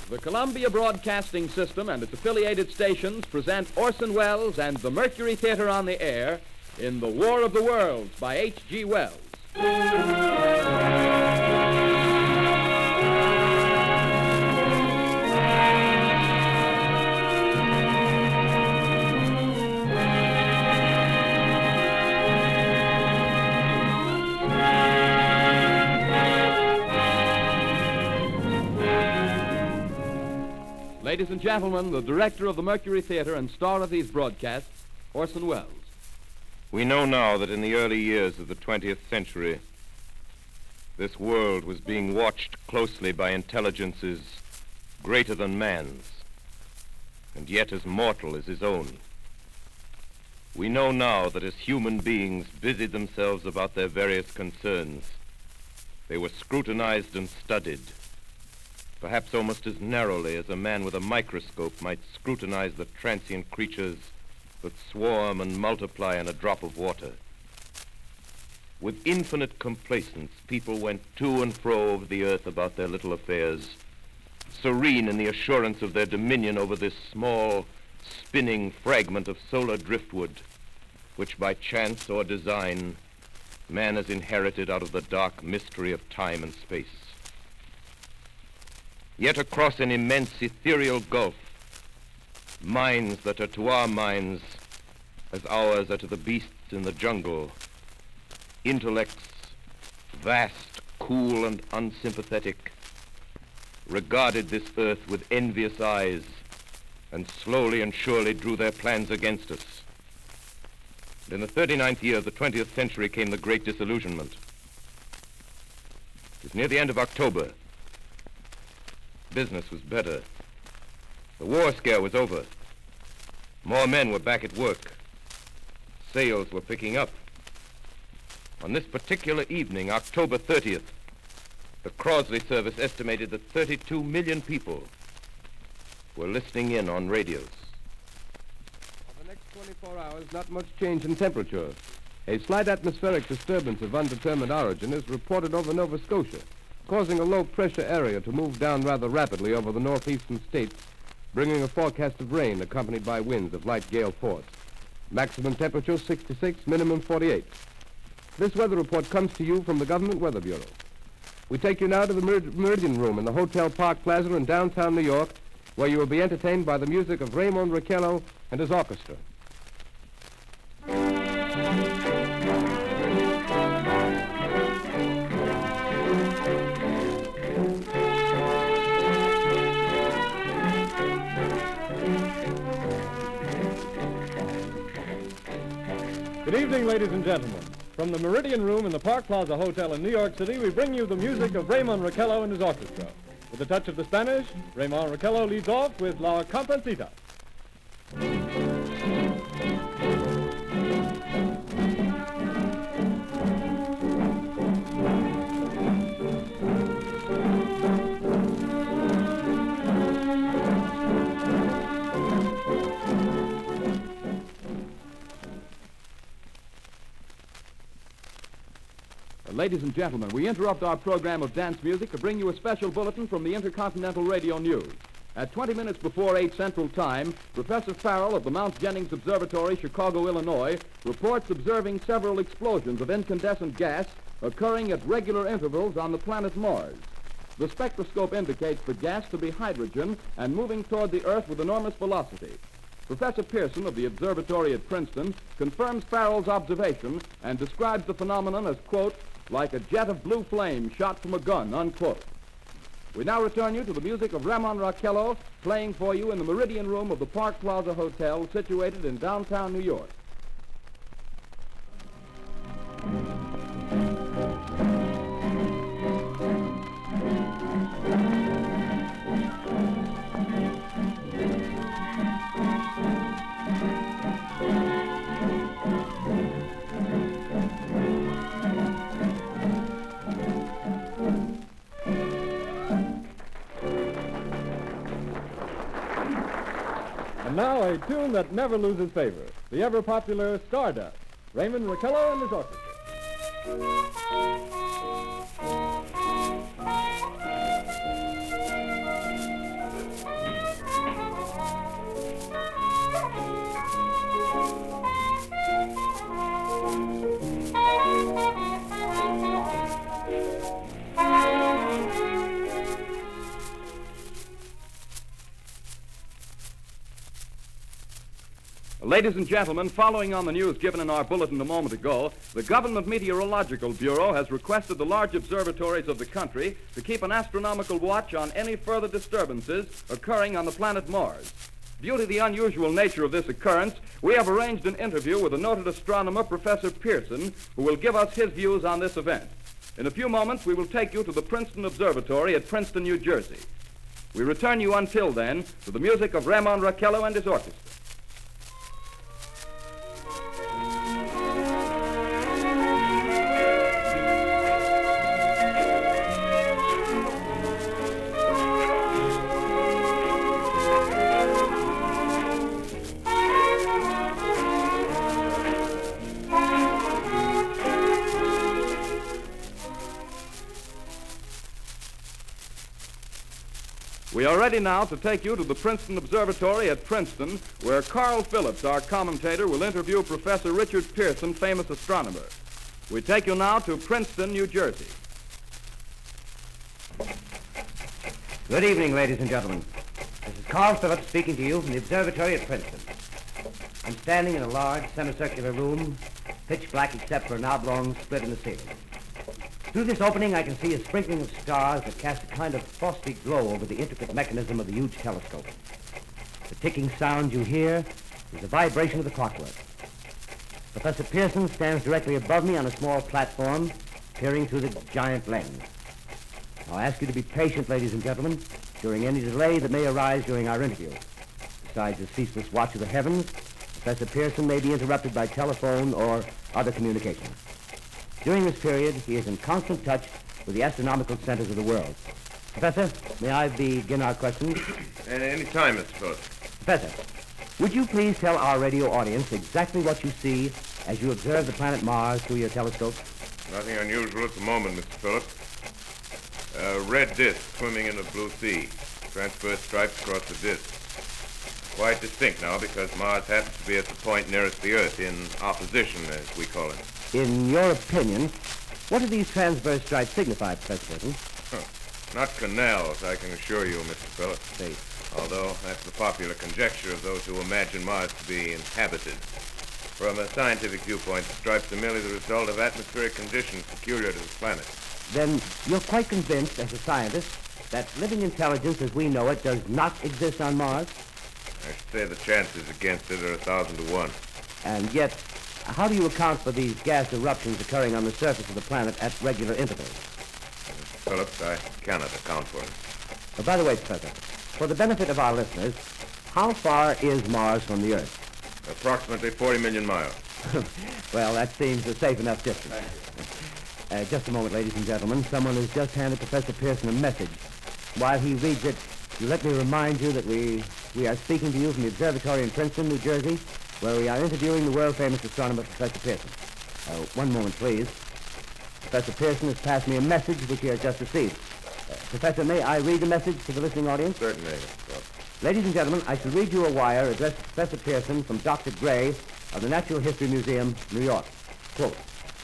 The Columbia Broadcasting System and its affiliated stations present Orson Welles and the Mercury Theater on the air in The War of the Worlds by H.G. Wells. Ladies and gentlemen, the director of the Mercury Theater and star of these broadcasts, Orson Welles. We know now that in the early years of the 20th century, this world was being watched closely by intelligences greater than man's, and yet as mortal as his own. We know now that as human beings busied themselves about their various concerns, they were scrutinized and studied, perhaps almost as narrowly as a man with a microscope might scrutinize the transient creatures that swarm and multiply in a drop of water. With infinite complacence, people went to and fro over the earth about their little affairs, serene in the assurance of their dominion over this small, spinning fragment of solar driftwood, which by chance or design, man has inherited out of the dark mystery of time and space. Yet across an immense ethereal gulf, minds that are to our minds as ours are to the beasts in the jungle, intellects vast, cool, and unsympathetic, regarded this earth with envious eyes and slowly and surely drew their plans against us. And in the 39th year of the 20th century came the Great Disillusionment. It was near the end of October. Business was better. The war scare was over. More men were back at work. Sales were picking up. On this particular evening, October 30th, the Crosley service estimated that 32 million people were listening in on radios. For the next 24 hours, not much change in temperature. A slight atmospheric disturbance of undetermined origin is reported over Nova Scotia, causing a low-pressure area to move down rather rapidly over the northeastern states, bringing a forecast of rain accompanied by winds of light gale force. Maximum temperature 66, minimum 48. This weather report comes to you from the Government Weather Bureau. We take you now to the Meridian Room in the Hotel Park Plaza in downtown New York, where you will be entertained by the music of Raymond Raquello and his orchestra. Good evening, ladies and gentlemen. From the Meridian Room in the Park Plaza Hotel in New York City, we bring you the music of Raymond Raquello and his orchestra. With a touch of the Spanish, Raymond Raquello leads off with La Comparsita. Ladies and gentlemen, we interrupt our program of dance music to bring you a special bulletin from the Intercontinental Radio News. At 20 minutes before 8 Central Time, Professor Farrell of the Mount Jennings Observatory, Chicago, Illinois, reports observing several explosions of incandescent gas occurring at regular intervals on the planet Mars. The spectroscope indicates the gas to be hydrogen and moving toward the Earth with enormous velocity. Professor Pearson of the observatory at Princeton confirms Farrell's observation and describes the phenomenon as, quote, like a jet of blue flame shot from a gun, unquote. We now return you to the music of Raymond Raquello, playing for you in the Meridian Room of the Park Plaza Hotel, situated in downtown New York. And now a tune that never loses favor, the ever-popular Stardust, Raymond Raquello and his orchestra. Ladies and gentlemen, following on the news given in our bulletin a moment ago, the Government Meteorological Bureau has requested the large observatories of the country to keep an astronomical watch on any further disturbances occurring on the planet Mars. Due to the unusual nature of this occurrence, we have arranged an interview with the noted astronomer, Professor Pearson, who will give us his views on this event. In a few moments, we will take you to the Princeton Observatory at Princeton, New Jersey. We return you until then to the music of Ramon Raquello and his orchestra. We are ready now to take you to the Princeton Observatory at Princeton, where Carl Phillips, our commentator, will interview Professor Richard Pearson, famous astronomer. We take you now to Princeton, New Jersey. Good evening, ladies and gentlemen. This is Carl Phillips speaking to you from the observatory at Princeton. I'm standing in a large semicircular room, pitch black except for an oblong split in the ceiling. Through this opening, I can see a sprinkling of stars that cast a kind of frosty glow over the intricate mechanism of the huge telescope. The ticking sound you hear is the vibration of the clockwork. Professor Pearson stands directly above me on a small platform, peering through the giant lens. I'll ask you to be patient, ladies and gentlemen, during any delay that may arise during our interview. Besides the ceaseless watch of the heavens, Professor Pearson may be interrupted by telephone or other communication. During this period, he is in constant touch with the astronomical centers of the world. Professor, may I begin our questions? Any time, Mr. Phillips. Professor, would you please tell our radio audience exactly what you see as you observe the planet Mars through your telescope? Nothing unusual at the moment, Mr. Phillips. A red disk swimming in the blue sea. Transverse stripes across the disk. Quite distinct now because Mars happens to be at the point nearest the Earth, in opposition, as we call it. In your opinion, what do these transverse stripes signify, Professor Pearson? Not canals, I can assure you, Mr. Phillips. See. Although that's the popular conjecture of those who imagine Mars to be inhabited. From a scientific viewpoint, the stripes are merely the result of atmospheric conditions peculiar to the planet. Then you're quite convinced, as a scientist, that living intelligence as we know it does not exist on Mars? I should say the chances against it are 1,000 to 1. And yet, how do you account for these gas eruptions occurring on the surface of the planet at regular intervals? Mr. Phillips, I cannot account for it. By the way, Professor, for the benefit of our listeners, how far is Mars from the Earth? Approximately 40 million miles. Well, that seems a safe enough distance. Just a moment, ladies and gentlemen. Someone has just handed Professor Pearson a message. While he reads it, let me remind you that we are speaking to you from the observatory in Princeton, New Jersey, where we are interviewing the world-famous astronomer, Professor Pearson. One moment, please. Professor Pearson has passed me a message which he has just received. Professor, may I read the message to the listening audience? Certainly. Ladies and gentlemen, I shall read you a wire addressed to Professor Pearson from Dr. Gray of the Natural History Museum, New York. Quote,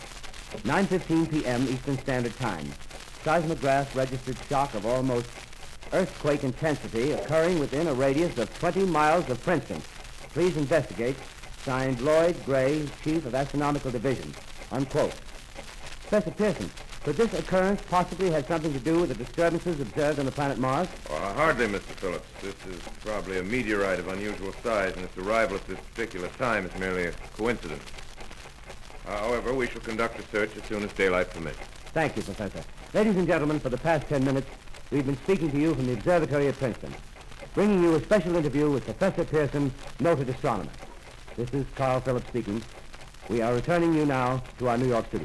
9:15 p.m. Eastern Standard Time. Seismograph registered shock of almost earthquake intensity occurring within a radius of 20 miles of Princeton. Please investigate. Signed, Lloyd Gray, Chief of Astronomical Division. Unquote. Professor Pearson, could this occurrence possibly have something to do with the disturbances observed on the planet Mars? Hardly, Mr. Phillips. This is probably a meteorite of unusual size, and its arrival at this particular time is merely a coincidence. However, we shall conduct a search as soon as daylight permits. Thank you, Professor. Ladies and gentlemen, for the past 10 minutes, we've been speaking to you from the observatory at Princeton, bringing you a special interview with Professor Pearson, noted astronomer. This is Carl Phillips speaking. We are returning you now to our New York studio.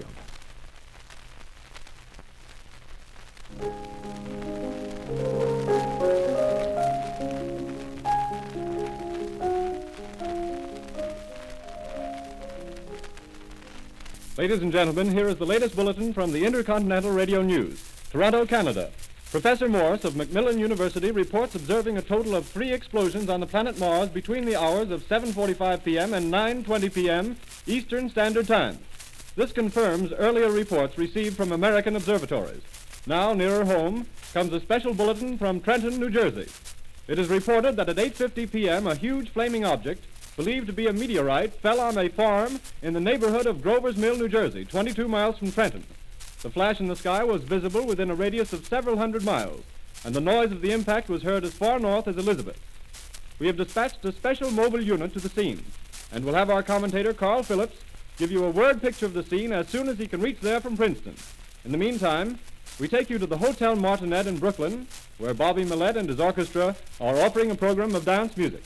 Ladies and gentlemen, here is the latest bulletin from the Intercontinental Radio News. Toronto, Canada. Professor Morse of Macmillan University reports observing a total of 3 explosions on the planet Mars between the hours of 7:45 p.m. and 9:20 p.m. Eastern Standard Time. This confirms earlier reports received from American observatories. Now, nearer home, comes a special bulletin from Trenton, New Jersey. It is reported that at 8:50 p.m. a huge flaming object, believed to be a meteorite, fell on a farm in the neighborhood of Grover's Mill, New Jersey, 22 miles from Trenton. The flash in the sky was visible within a radius of several hundred miles, and the noise of the impact was heard as far north as Elizabeth. We have dispatched a special mobile unit to the scene, and we'll have our commentator, Carl Phillips, give you a word picture of the scene as soon as he can reach there from Princeton. In the meantime, we take you to the Hotel Martinet in Brooklyn, where Bobby Millett and his orchestra are offering a program of dance music.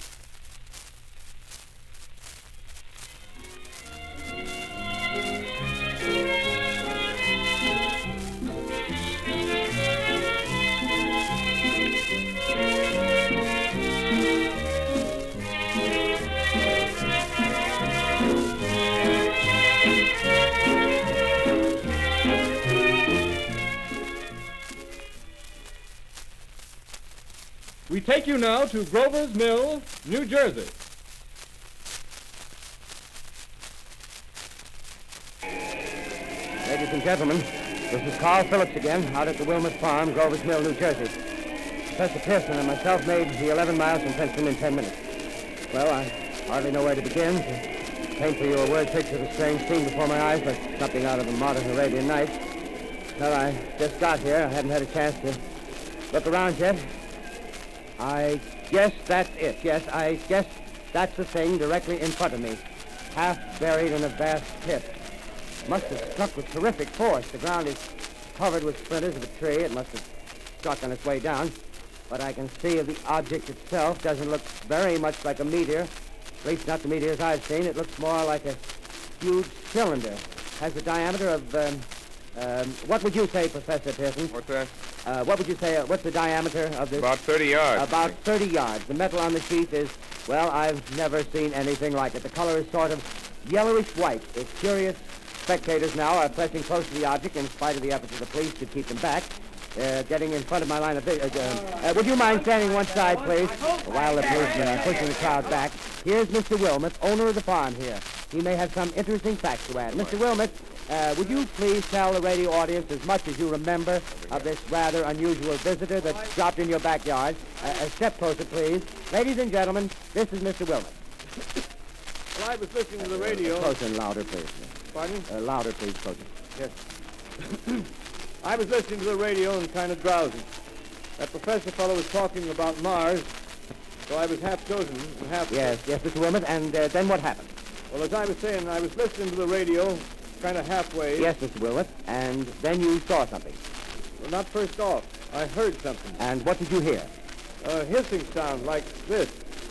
We take you now to Grover's Mill, New Jersey. Ladies and gentlemen, this is Carl Phillips again, out at the Wilmot Farm, Grover's Mill, New Jersey. Professor Pearson and myself made the 11 miles from Princeton in 10 minutes. Well, I hardly know where to begin. To paint for you a word picture of a strange scene before my eyes, like something out of a modern Arabian Nights. Well, I just got here. I haven't had a chance to look around yet. I guess that's it. Yes, I guess that's the thing directly in front of me, half buried in a vast pit. Must have struck with terrific force. The ground is covered with splinters of a tree. It must have struck on its way down. But I can see the object itself doesn't look very much like a meteor. At least not the meteors I've seen. It looks more like a huge cylinder. Has a diameter of, what would you say, Professor Pearson? What's that? What would you say, what's the diameter of this? About 30 yards. About 30 yards. The metal on the sheath is, well, I've never seen anything like it. The color is sort of yellowish white. It's curious. Spectators now are pressing close to the object in spite of the efforts of the police to keep them back. Getting in front of my line of vision. Would you mind standing one side, please? While the policemen are pushing the crowd back. Here's Mr. Wilmot, owner of the farm here. He may have some interesting facts to add. Mr. Wilmot, would you please tell the radio audience as much as you remember of this rather unusual visitor that dropped in your backyard? A step closer, please. Ladies and gentlemen, this is Mr. Wilmot. Well, I was listening to the radio. Closer and louder, please. Pardon? Louder, please, closer. Yes. I was listening to the radio and kind of drowsy. That professor fellow was talking about Mars, so I was half chosen and half... Yes, Mr. Wilmot, and then what happened? Well, as I was saying, I was listening to the radio, kind of halfway. Yes, Mr. Wilmot, and then you saw something. Well, not first off. I heard something. And what did you hear? A hissing sound like this.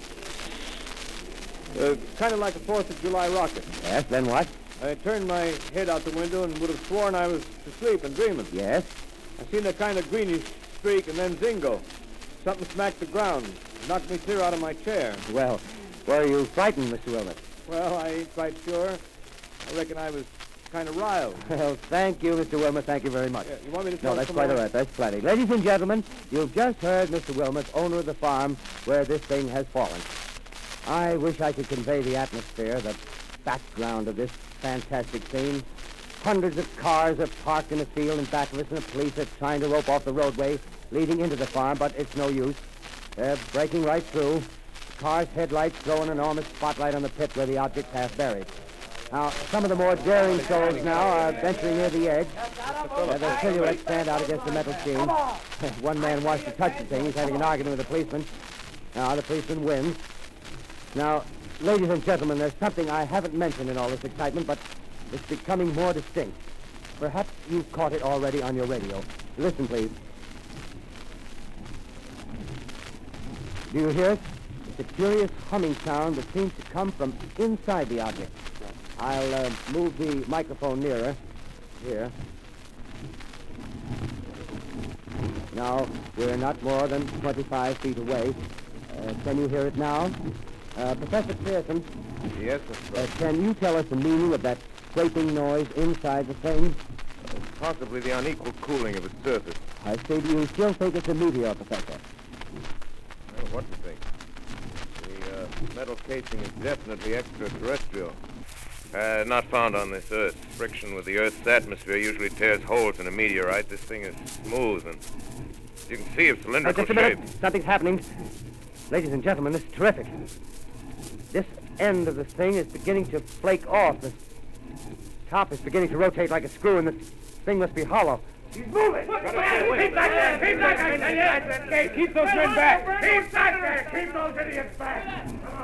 Kind of like a 4th of July rocket. Yes, then what? I turned my head out the window and would have sworn I was asleep and dreaming. Yes? I seen a kind of greenish streak and then zingo. Something smacked the ground, knocked me clear out of my chair. Well, were you frightened, Mr. Wilmot? Well, I ain't quite sure. I reckon I was kind of riled. Well, thank you, Mr. Wilmot. Thank you very much. Yeah, you want me to tell No, that's some quite more? all right. That's plenty. Ladies and gentlemen, you've just heard Mr. Wilmot, owner of the farm where this thing has fallen. I wish I could convey the atmosphere, the background of this fantastic scene. Hundreds of cars are parked in a field in back of us, and the police are trying to rope off the roadway leading into the farm, but it's no use. They're breaking right through. The car's headlights throw an enormous spotlight on the pit where the object's half buried. Now, some of the more daring souls now are venturing near the edge. Their silhouettes stand out against the metal sheen. One man wants to touch the thing. He's having an argument with the policeman. Now, the policeman wins. Now, ladies and gentlemen, there's something I haven't mentioned in all this excitement, but it's becoming more distinct. Perhaps you've caught it already on your radio. Listen, please. Do you hear it? It's a curious humming sound that seems to come from inside the object. I'll move the microphone nearer. Here. Now, we're not more than 25 feet away. Can you hear it now? Professor Pearson. Yes, sir. Can you tell us the meaning of that scraping noise inside the thing? Possibly the unequal cooling of its surface. I say, do you still think it's a meteor, Professor? Well, what do you think? The metal casing is definitely extraterrestrial. Not found on this Earth. Friction with the Earth's atmosphere usually tears holes in a meteorite. This thing is smooth, and you can see its cylindrical Just a minute. shape. Something's happening. Ladies and gentlemen, this is terrific. This end of the thing is beginning to flake off. The top is beginning to rotate like a screw, and the thing must be hollow. He's moving! Keep back there! Keep back there! Keep those men back! Keep back there! Keep those idiots back!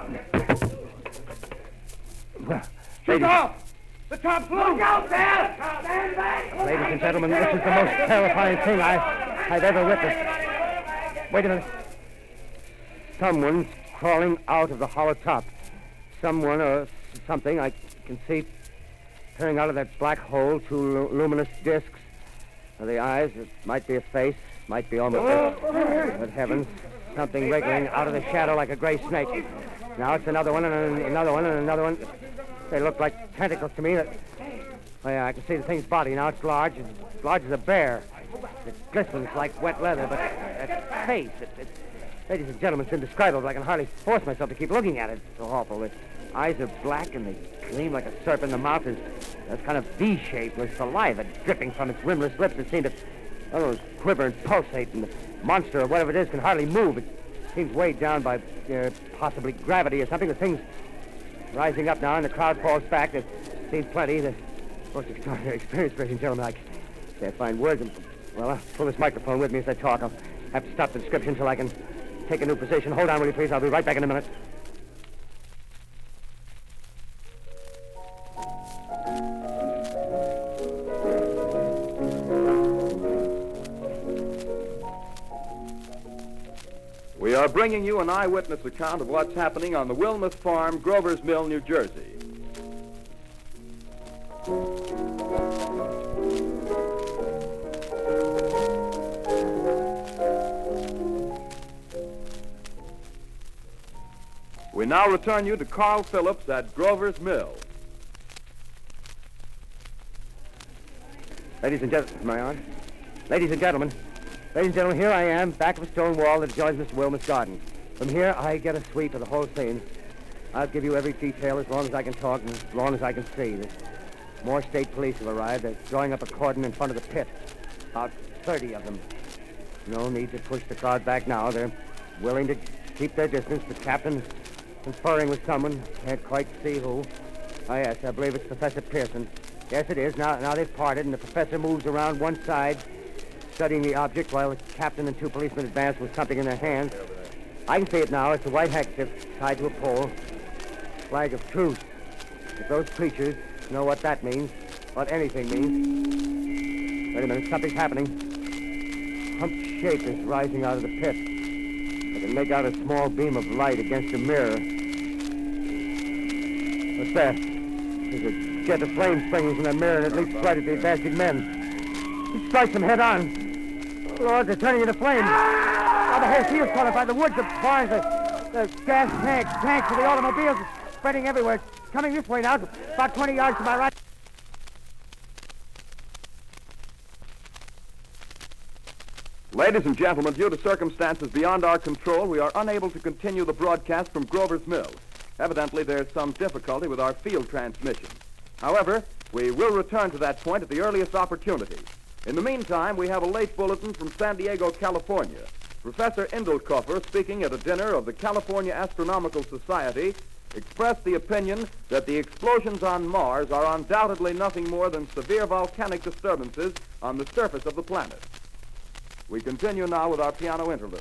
Well, Shoot off! The top's loose! Look out there! Stand back! ladies and gentlemen, this is the most terrifying thing I've ever witnessed. Wait a minute. Someone's crawling out of the hollow top. Someone or something I can see peering out of that black hole, two luminous discs. The eyes, it might be a face, might be almost but heavens, something wriggling out of the shadow like a gray snake. Now it's another one, and another one, and another one. They look like tentacles to me. Oh, yeah, I can see the thing's body. Now it's large as a bear. It glistens like wet leather, but that face, ladies and gentlemen, it's indescribable. I can hardly force myself to keep looking at it. It's so awful. The eyes are black, and they gleam like a serpent. The mouth is kind of V-shaped with saliva dripping from its rimless lips that seem to quiver and pulsate, and the monster or whatever it is can hardly move. It seems weighed down by possibly gravity or something. The thing's rising up now, and the crowd falls back. There seems plenty. The most extraordinary experience, ladies and gentlemen. I can't find words. Well, I'll pull this microphone with me as I talk. I'll have to stop the description until I can take a new position. Hold on, will you, please? I'll be right back in a minute. We are bringing you an eyewitness account of what's happening on the Wilmuth Farm, Grover's Mill, New Jersey. We now return you to Carl Phillips at Grover's Mill. Ladies and gentlemen, am I on? Ladies and gentlemen, here I am, back of a stone wall that adjoins Mr. Wilmuth's garden. From here, I get a sweep of the whole scene. I'll give you every detail as long as I can talk and as long as I can see. More state police have arrived. They're drawing up a cordon in front of the pit. About 30 of them. No need to push the crowd back now. They're willing to keep their distance. The captain's conferring with someone. Can't quite see who. Oh, yes, I believe it's Professor Pearson. Yes, it is. Now they've parted, and the professor moves around one side, studying the object while the captain and two policemen advance with something in their hands. I can see it now. It's a white handkerchief tied to a pole. Flag of truce. If those creatures know what that means, what anything means. Wait a minute, something's happening. Humped shape is rising out of the pit. I can make out a small beam of light against a mirror. What's that? There's a jet of flame springing from the mirror, and it leaps right at the advancing men. He strikes them head on. Lord, they're turning into flames. Now the whole field's caught up by the woods, the barns, the gas tanks of the automobiles spreading everywhere. It's coming this way now, about 20 yards to my right. Ladies and gentlemen, due to circumstances beyond our control, we are unable to continue the broadcast from Grover's Mill. Evidently, there's some difficulty with our field transmission. However, we will return to that point at the earliest opportunity. In the meantime, we have a late bulletin from San Diego, California. Professor Indelkoffer, speaking at a dinner of the California Astronomical Society, expressed the opinion that the explosions on Mars are undoubtedly nothing more than severe volcanic disturbances on the surface of the planet. We continue now with our piano interlude.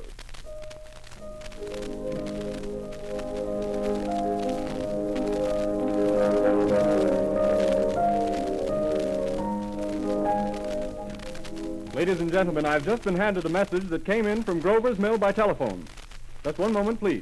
Ladies and gentlemen, I've just been handed a message that came in from Grover's Mill by telephone. Just one moment, please.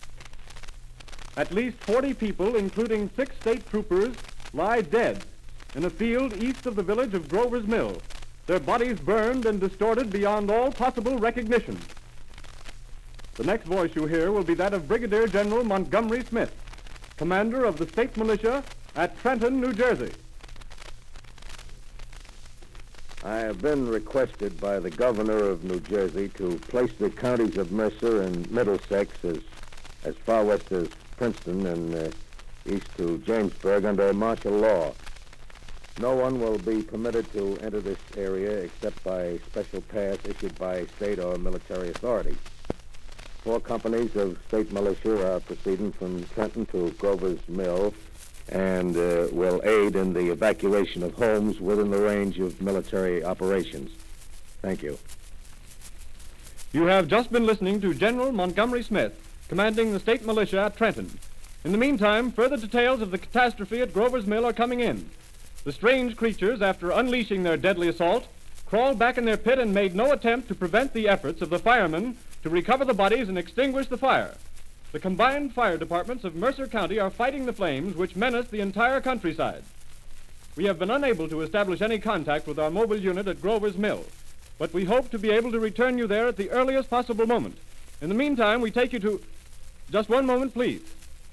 At least 40 people, including 6 state troopers, lie dead in a field east of the village of Grover's Mill. Their bodies burned and distorted beyond all possible recognition. The next voice you hear will be that of Brigadier General Montgomery Smith, commander of the state militia at Trenton, New Jersey. I have been requested by the governor of New Jersey to place the counties of Mercer and Middlesex as far west as Princeton and east to Jamesburg under martial law. No one will be permitted to enter this area except by special pass issued by state or military authorities. 4 companies of state militia are proceeding from Trenton to Grover's Mill and will aid in the evacuation of homes within the range of military operations. Thank you. You have just been listening to General Montgomery Smith, commanding the state militia at Trenton. In the meantime, further details of the catastrophe at Grover's Mill are coming in. The strange creatures, after unleashing their deadly assault, crawled back in their pit and made no attempt to prevent the efforts of the firemen to recover the bodies and extinguish the fire. The combined fire departments of Mercer County are fighting the flames which menace the entire countryside. We have been unable to establish any contact with our mobile unit at Grover's Mill, but we hope to be able to return you there at the earliest possible moment. In the meantime, we take you to... Just one moment, please.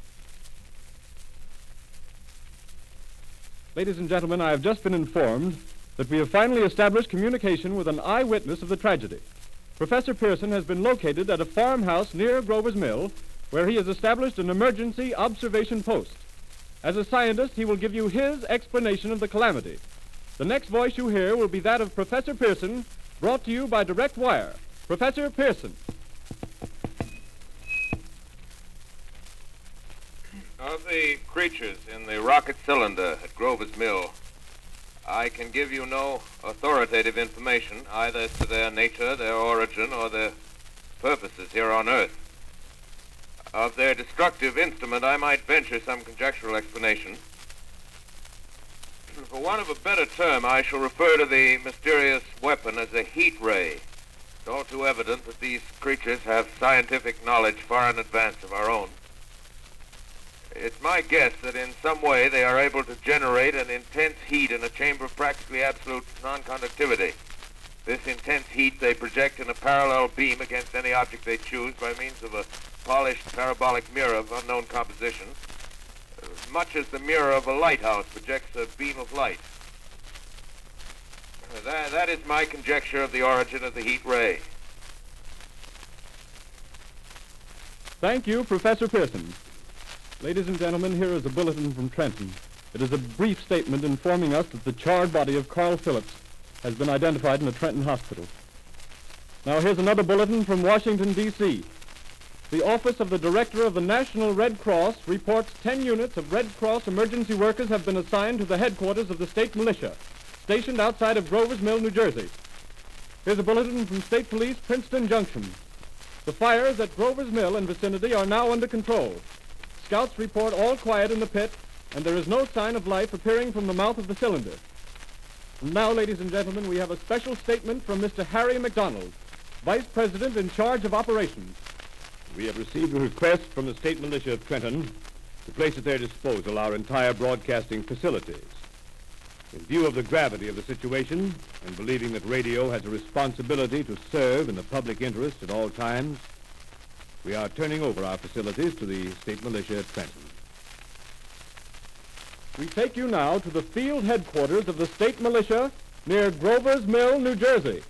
Ladies and gentlemen, I have just been informed that we have finally established communication with an eyewitness of the tragedy. Professor Pearson has been located at a farmhouse near Grover's Mill, where he has established an emergency observation post. As a scientist, he will give you his explanation of the calamity. The next voice you hear will be that of Professor Pearson, brought to you by direct wire. Professor Pearson. Of the creatures in the rocket cylinder at Grover's Mill, I can give you no authoritative information either as to their nature, their origin, or their purposes here on Earth. Of their destructive instrument, I might venture some conjectural explanation. For want of a better term, I shall refer to the mysterious weapon as a heat ray. It's all too evident that these creatures have scientific knowledge far in advance of our own. It's my guess that in some way they are able to generate an intense heat in a chamber of practically absolute non-conductivity. This intense heat they project in a parallel beam against any object they choose by means of a polished parabolic mirror of unknown composition, much as the mirror of a lighthouse projects a beam of light. That is my conjecture of the origin of the heat ray. Thank you, Professor Pearson. Ladies and gentlemen, here is a bulletin from Trenton. It is a brief statement informing us that the charred body of Carl Phillips has been identified in a Trenton hospital. Now here's another bulletin from Washington, D.C. The Office of the Director of the National Red Cross reports 10 units of Red Cross emergency workers have been assigned to the headquarters of the state militia, stationed outside of Grover's Mill, New Jersey. Here's a bulletin from State Police, Princeton Junction. The fires at Grover's Mill and vicinity are now under control. Scouts report all quiet in the pit, and there is no sign of life appearing from the mouth of the cylinder. And now, ladies and gentlemen, we have a special statement from Mr. Harry McDonald, Vice President in charge of operations. We have received a request from the state militia of Trenton to place at their disposal our entire broadcasting facilities. In view of the gravity of the situation, and believing that radio has a responsibility to serve in the public interest at all times, we are turning over our facilities to the state militia at Trenton. We take you now to the field headquarters of the state militia near Grover's Mill, New Jersey.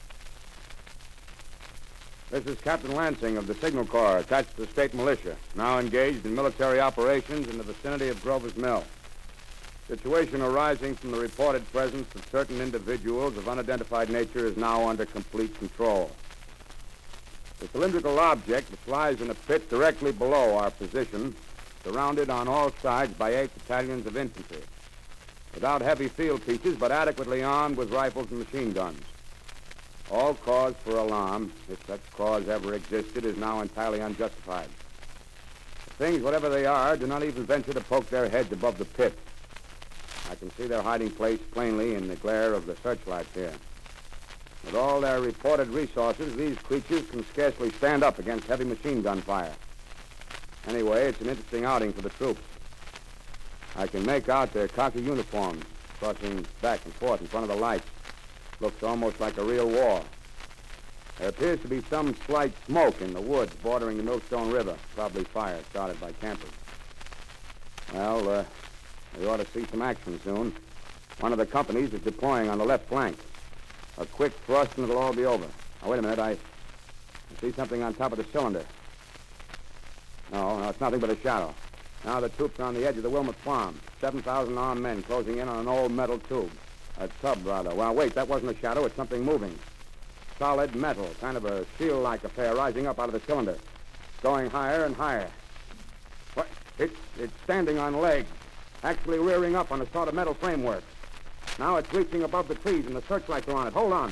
This is Captain Lansing of the Signal Corps, attached to the state militia, now engaged in military operations in the vicinity of Grover's Mill. Situation arising from the reported presence of certain individuals of unidentified nature is now under complete control. The cylindrical object, which lies in a pit directly below our position, surrounded on all sides by 8 battalions of infantry, without heavy field pieces, but adequately armed with rifles and machine guns. All cause for alarm, if such cause ever existed, is now entirely unjustified. The things, whatever they are, do not even venture to poke their heads above the pit. I can see their hiding place plainly in the glare of the searchlights here. With all their reported resources, these creatures can scarcely stand up against heavy machine gun fire. Anyway, it's an interesting outing for the troops. I can make out their khaki uniforms crossing back and forth in front of the lights. Looks almost like a real war. There appears to be some slight smoke in the woods bordering the Millstone River, probably fire started by campers. Well, we ought to see some action soon. One of the companies is deploying on the left flank. A quick thrust and it'll all be over. Now, wait a minute. I see something on top of the cylinder. No, it's nothing but a shadow. Now the troops are on the edge of the Wilmot Farm. 7,000 armed men closing in on an old metal tube. A tub, rather. Well, wait, that wasn't a shadow. It's something moving. solid metal, kind of a shield-like affair rising up out of the cylinder, going higher and higher. What? It's standing on legs, actually rearing up on a sort of metal framework. Now it's reaching above the trees, and the searchlights are on it. Hold on.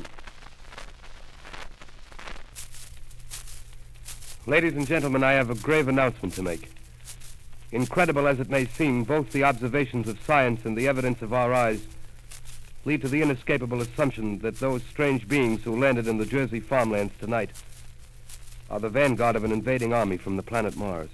Ladies and gentlemen, I have a grave announcement to make. Incredible as it may seem, both the observations of science and the evidence of our eyes lead to the inescapable assumption that those strange beings who landed in the Jersey farmlands tonight are the vanguard of an invading army from the planet Mars.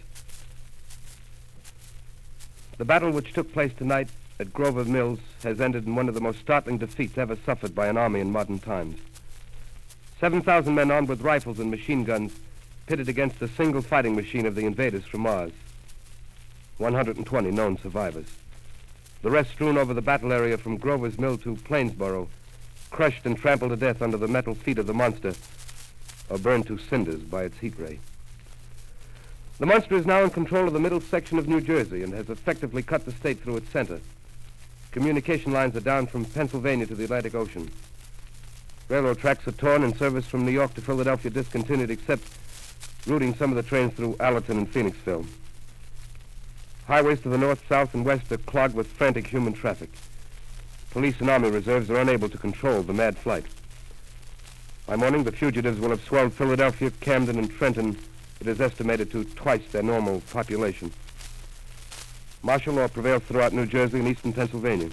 The battle which took place tonight at Grover Mills has ended in one of the most startling defeats ever suffered by an army in modern times. 7,000 men armed with rifles and machine guns pitted against a single fighting machine of the invaders from Mars. 120 known survivors. The rest strewn over the battle area from Grover's Mill to Plainsboro, crushed and trampled to death under the metal feet of the monster, or burned to cinders by its heat ray. The monster is now in control of the middle section of New Jersey and has effectively cut the state through its center. Communication lines are down from Pennsylvania to the Atlantic Ocean. Railroad tracks are torn and service from New York to Philadelphia discontinued, except routing some of the trains through Allerton and Phoenixville. Highways to the north, south, and west are clogged with frantic human traffic. Police and army reserves are unable to control the mad flight. By morning, the fugitives will have swelled Philadelphia, Camden, and Trenton, it is estimated, to twice their normal population. Martial law prevails throughout New Jersey and eastern Pennsylvania.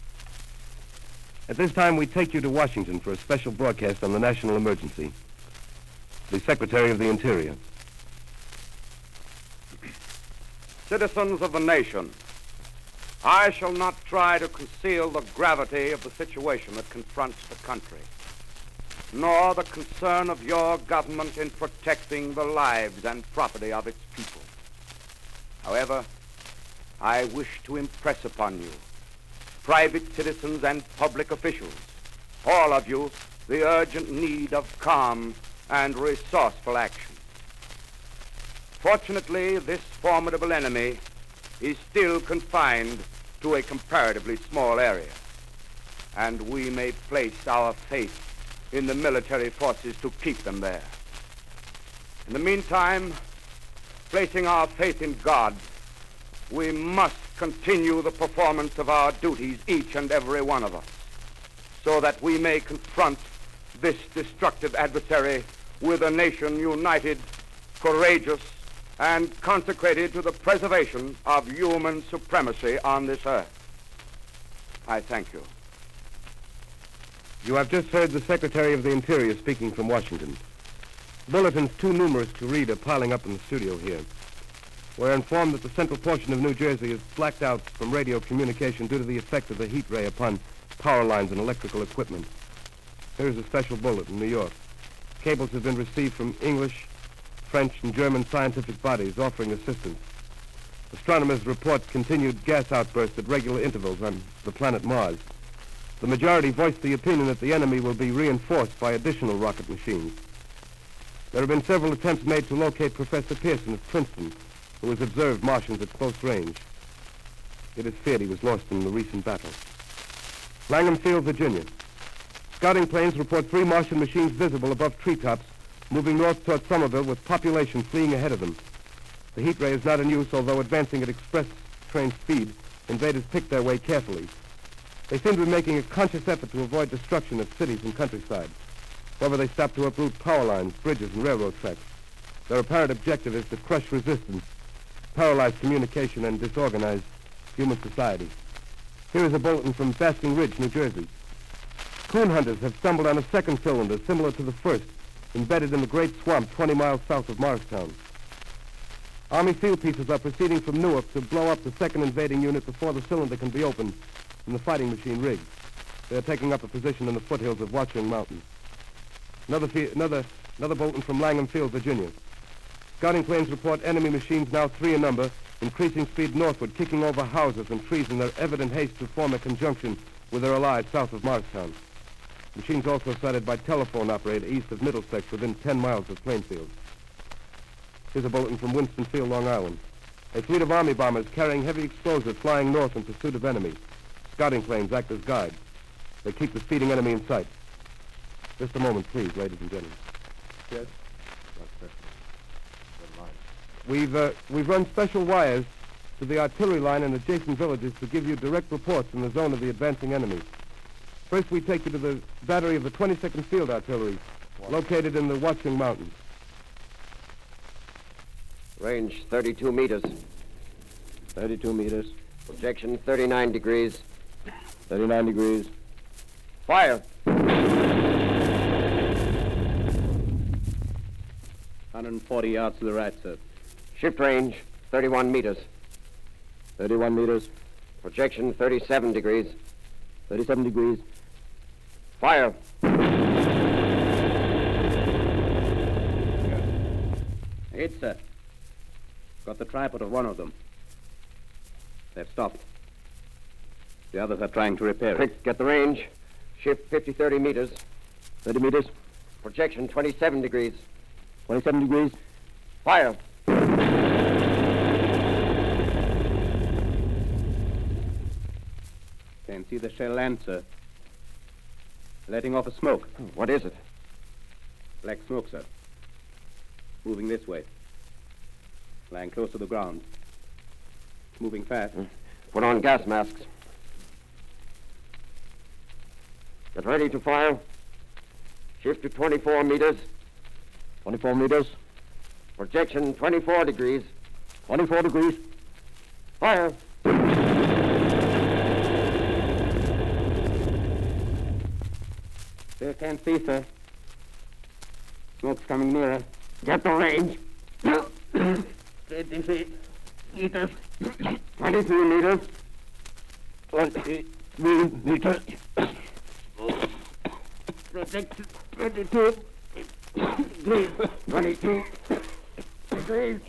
At this time, we take you to Washington for a special broadcast on the national emergency. The Secretary of the Interior. Citizens of the nation, I shall not try to conceal the gravity of the situation that confronts the country, nor the concern of your government in protecting the lives and property of its people. However, I wish to impress upon you, private citizens and public officials, all of you, the urgent need of calm and resourceful action. Fortunately, this formidable enemy is still confined to a comparatively small area, and we may place our faith in the military forces to keep them there. In the meantime, placing our faith in God, we must continue the performance of our duties, each and every one of us, so that we may confront this destructive adversary with a nation united, courageous, and consecrated to the preservation of human supremacy on this earth. I thank you. You have just heard the Secretary of the Interior speaking from Washington. Bulletins too numerous to read are piling up in the studio here. We're informed that the central portion of New Jersey is blacked out from radio communication due to the effect of the heat ray upon power lines and electrical equipment. Here's a special bulletin in New York. Cables have been received from English, French, and German scientific bodies offering assistance. Astronomers report continued gas outbursts at regular intervals on the planet Mars. The majority voiced the opinion that the enemy will be reinforced by additional rocket machines. There have been several attempts made to locate Professor Pearson of Princeton, who has observed Martians at close range. It is feared he was lost in the recent battle. Langham Field, Virginia. Scouting planes report 3 Martian machines visible above treetops, moving north toward Somerville with population fleeing ahead of them. The heat ray is not in use, although advancing at express train speed, invaders pick their way carefully. They seem to be making a conscious effort to avoid destruction of cities and countryside. However, they stop to uproot power lines, bridges, and railroad tracks. Their apparent objective is to crush resistance, paralyze communication, and disorganize human society. Here is a bulletin from Basking Ridge, New Jersey. Coon hunters have stumbled on a second cylinder similar to the first, embedded in the great swamp 20 miles south of Morristown. Army field pieces are proceeding from Newark to blow up the second invading unit before the cylinder can be opened and the fighting machine rigged. They are taking up a position in the foothills of Watchung Mountain. Another bulletin from Langham Field, Virginia. Scouting planes report enemy machines, now 3 in number, increasing speed northward, kicking over houses and trees in their evident haste to form a conjunction with their allies south of Morristown. Machines also sighted by telephone operator east of Middlesex, within 10 miles of Plainfield. Here's a bulletin from Winston-Field, Long Island. A fleet of Army bombers carrying heavy explosives flying north in pursuit of enemy. Scouting planes act as guides. They keep the speeding enemy in sight. Just a moment, please, ladies and gentlemen. Yes? We've run special wires to the artillery line in adjacent villages to give you direct reports in the zone of the advancing enemy. First, we take you to the battery of the 22nd Field Artillery, located in the Watchung Mountains. Range 32 meters. 32 meters. Projection 39 degrees. 39 degrees. Fire! 140 yards to the right, sir. Shift range 31 meters. 31 meters. Projection 37 degrees. 37 degrees. Fire! 8, sir. Got the tripod of one of them. They've stopped. The others are trying to repair it. Quick, get the range. Shift 50-30 meters. 30 meters. Projection 27 degrees. 27 degrees. Fire! Can't see the shell land, sir. Letting off a smoke. What is it? Black smoke, sir. Moving this way. Lying close to the ground. Moving fast. Put on gas masks. Get ready to fire. Shift to 24 meters. 24 meters. Projection 24 degrees. 24 degrees. Fire! Still can't see, sir. Smoke's coming nearer. Get the range. 50 feet. Meters. 23 meters. 23 meters. Projection 22 degrees. 22 degrees.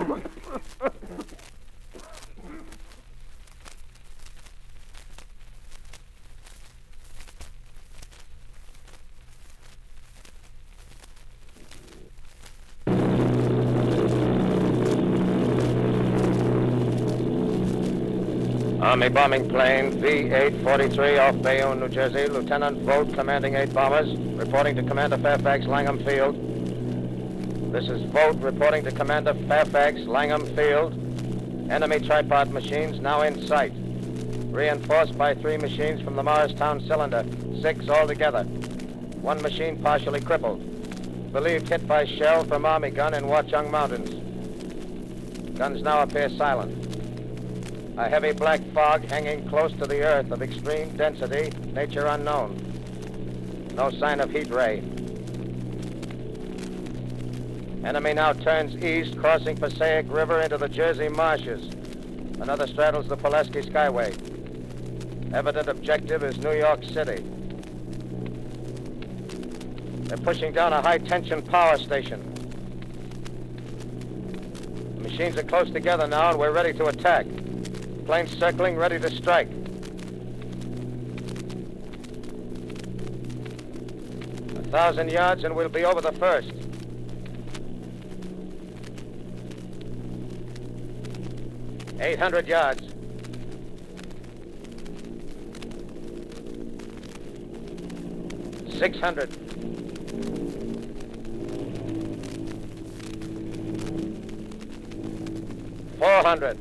Army bombing plane V-843 off Bayonne, New Jersey. Lieutenant Vogt, commanding 8 bombers, reporting to Commander Fairfax, Langham Field. This is Vogt reporting to Commander Fairfax, Langham Field. Enemy tripod machines now in sight. Reinforced by 3 machines from the Morristown cylinder, 6 altogether. 1 machine partially crippled. Believed hit by shell from Army gun in Watchung Mountains. Guns now appear silent. A heavy black fog hanging close to the earth of extreme density, nature unknown. No sign of heat ray. Enemy now turns east, crossing Passaic River into the Jersey marshes. Another straddles the Pulaski Skyway. Evident objective is New York City. They're pushing down a high-tension power station. The machines are close together now, and we're ready to attack. Planes circling, ready to strike. A 1,000 yards and we'll be over the first. Eight 800 yards. $600. $400.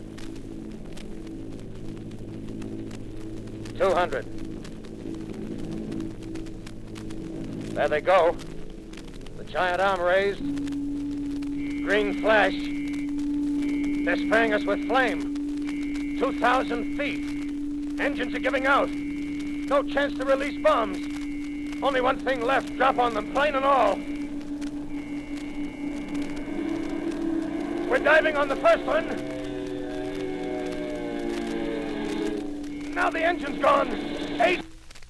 200. There they go. The giant arm raised. Green flash. They're spraying us with flame. 2,000 feet. Engines are giving out. No chance to release bombs. Only one thing left. Drop on them, plane and all. We're diving on the first one. Now the engine's gone. 8.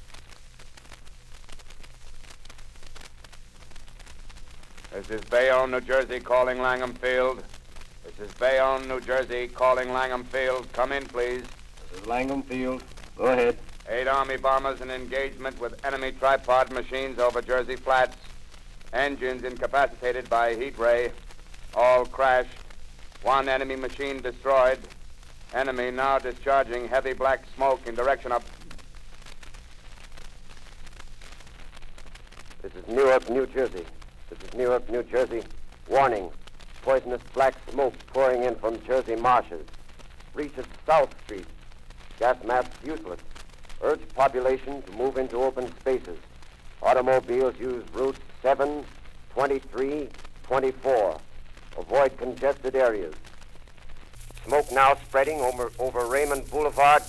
This is Bayonne, New Jersey, calling Langham Field. This is Bayonne, New Jersey, calling Langham Field. Come in, please. This is Langham Field. Go ahead. 8 Army bombers in engagement with enemy tripod machines over Jersey Flats. Engines incapacitated by heat ray. All crashed. 1 enemy machine destroyed. Enemy now discharging heavy black smoke in direction of... This is Newark, New Jersey. This is Newark, New Jersey. Warning. Poisonous black smoke pouring in from Jersey marshes. Reaches South Street. Gas masks useless. Urge population to move into open spaces. Automobiles use routes 7, 23, 24. Avoid congested areas. Smoke now spreading over Raymond Boulevard.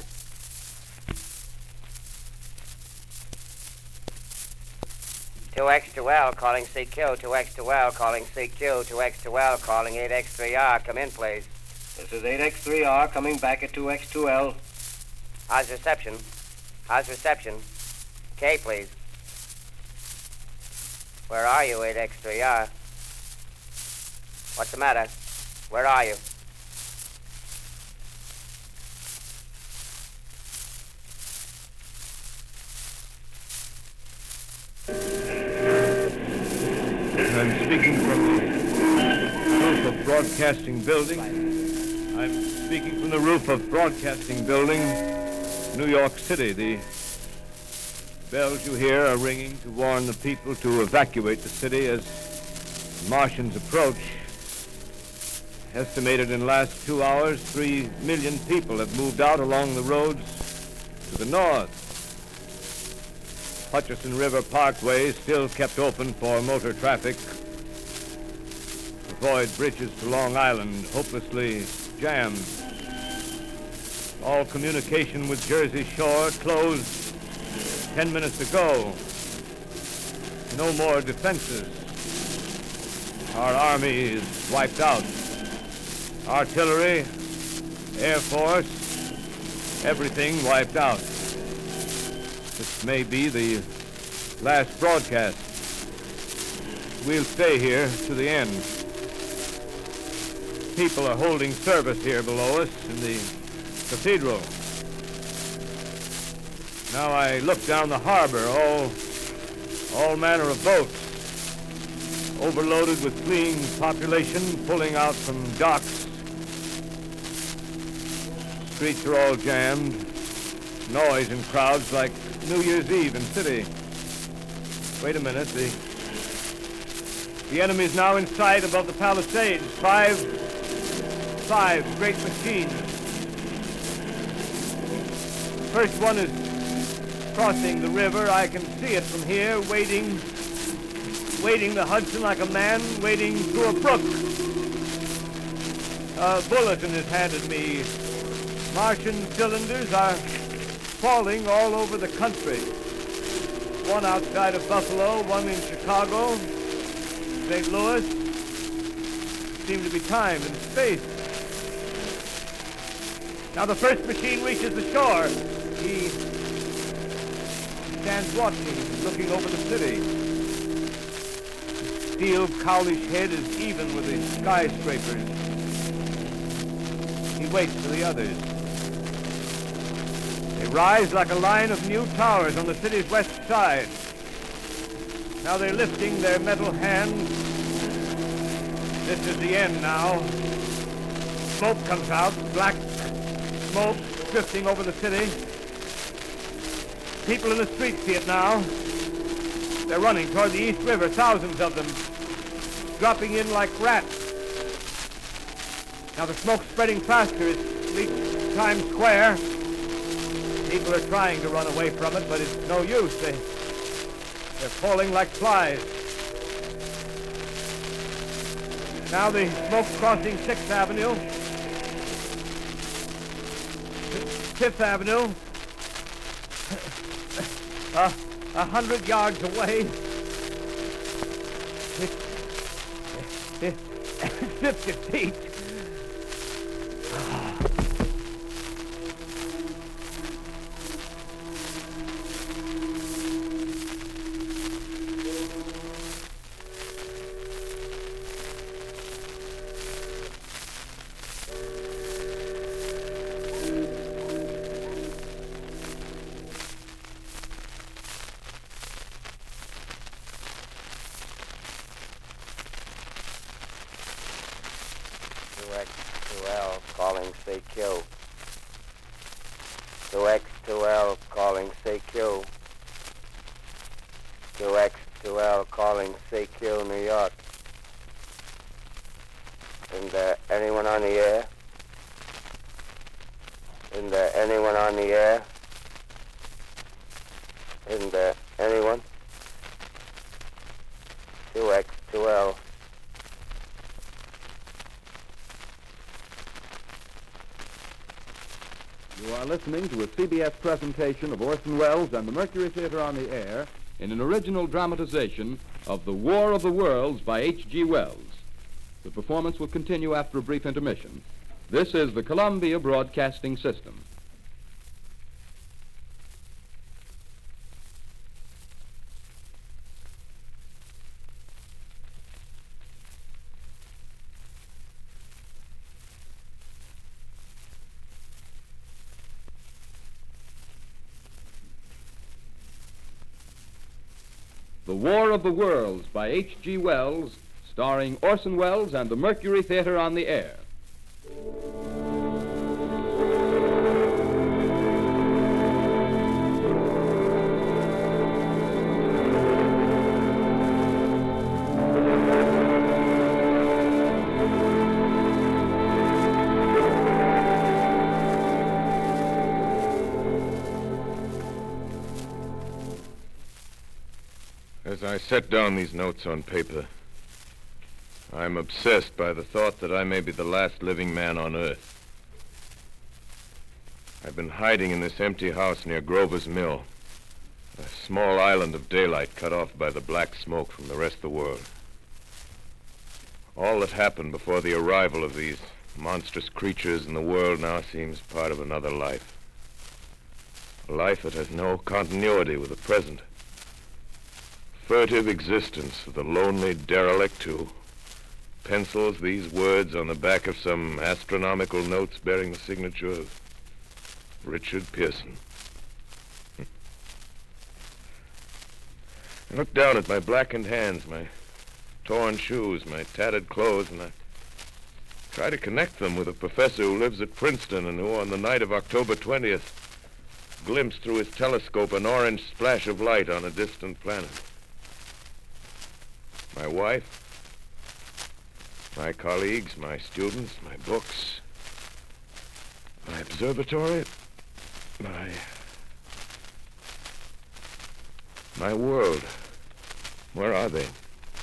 Two X to L calling CQ. 2X to L calling CQ. 2X to L calling 8X3R. Come in, please. This is 8X3R coming back at 2X2L. How's reception? How's reception? K, please. Where are you, 8X3R? What's the matter? Where are you? I'm speaking from the roof of Broadcasting Building. I'm speaking from the roof of Broadcasting Building, New York City. The bells you hear are ringing to warn the people to evacuate the city as Martians approach. Estimated in the last 2 hours, 3 million people have moved out along the roads to the north. Hutchison River Parkway is still kept open for motor traffic. Avoid bridges to Long Island, hopelessly jammed. All communication with Jersey Shore closed 10 minutes ago. No more defenses. Our army is wiped out. Artillery, Air Force, everything wiped out. This may be the last broadcast. We'll stay here to the end. People are holding service here below us in the cathedral. Now I look down the harbor, all manner of boats, overloaded with fleeing population pulling out from docks. Streets are all jammed. Noise in crowds like New Year's Eve in city. Wait a minute, the enemy's now in sight above the Palisades. Five great machines. First one is crossing the river. I can see it from here, wading the Hudson like a man wading through a brook. A bulletin is handed me. Martian cylinders are falling all over the country. One outside of Buffalo, one in Chicago, St. Louis. Seem to be time and space. Now the first machine reaches the shore. He stands watching, looking over the city. His steel, cowlish head is even with the skyscrapers. He waits for the others. They rise like a line of new towers on the city's west side. Now they're lifting their metal hands. This is the end now. Smoke comes out, black smoke drifting over the city. People in the streets see it now. They're running toward the East River, thousands of them, dropping in like rats. Now the smoke's spreading faster. It's reached Times Square. People are trying to run away from it, but it's no use. They're falling like flies. Now the smoke's crossing 6th Avenue. 5th Avenue. 100 yards away. 50 feet. X2L calling CQ. 2X2L calling CQ. 2X 2X2L calling St. New York. Is there anyone on the air? Is there anyone on the air? Isn't there anyone? 2X2L. You are listening to a CBS presentation of Orson Welles and the Mercury Theater on the Air in an original dramatization of The War of the Worlds by H.G. Wells. The performance will continue after a brief intermission. This is the Columbia Broadcasting System. The War of the Worlds by H.G. Wells, starring Orson Welles and the Mercury Theater on the Air. As I set down these notes on paper, I'm obsessed by the thought that I may be the last living man on Earth. I've been hiding in this empty house near Grover's Mill, a small island of daylight cut off by the black smoke from the rest of the world. All that happened before the arrival of these monstrous creatures in the world now seems part of another life. A life that has no continuity with the present. Furtive existence of the lonely derelict who pencils these words on the back of some astronomical notes bearing the signature of Richard Pearson. I look down at my blackened hands, my torn shoes, my tattered clothes, and I try to connect them with a professor who lives at Princeton and who, on the night of October 20th, glimpsed through his telescope an orange splash of light on a distant planet. My wife, my colleagues, my students, my books, my observatory, my world. Where are they?